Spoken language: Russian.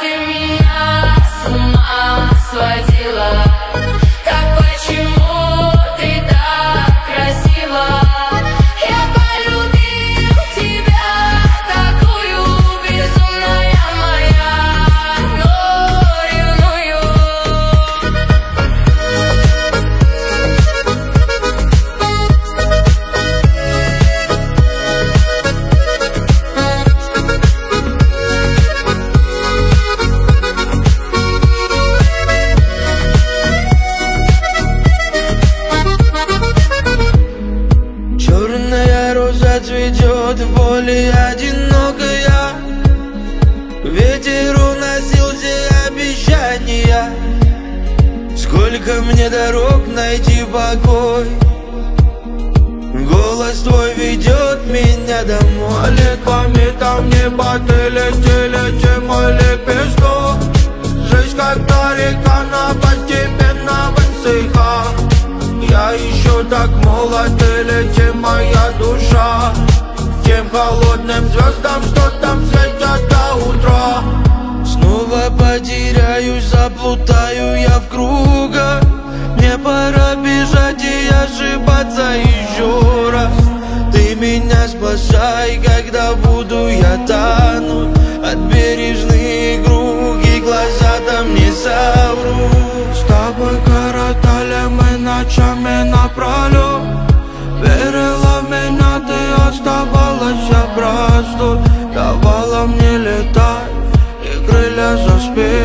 ты меня с ума сводила. Так почему ты так красива? Я полюбил тебя, такую безумная моя, но ревную. Черная роза цветет в поле одинокая. Ветер уносил все обещания. Сколько мне дорог найти покой. Голос твой ведет меня домой. Молитвами там небо ты летели, чем мой лепесток. Жизнь когда река, она постепенно высыхает. Я еще так молод, или чем моя душа, тем холодным звездам, что там светят до утра. Снова потеряюсь, заплутаю я в кругах. Мне пора бежать и ошибаться еще раз. Ты меня спасай, когда буду я тануть. От бережных рук и глаза там не соврут. С тобой коротали мы ночами напролёт. Верила в меня, ты оставалась, я просто давала мне летать и крылья за спину.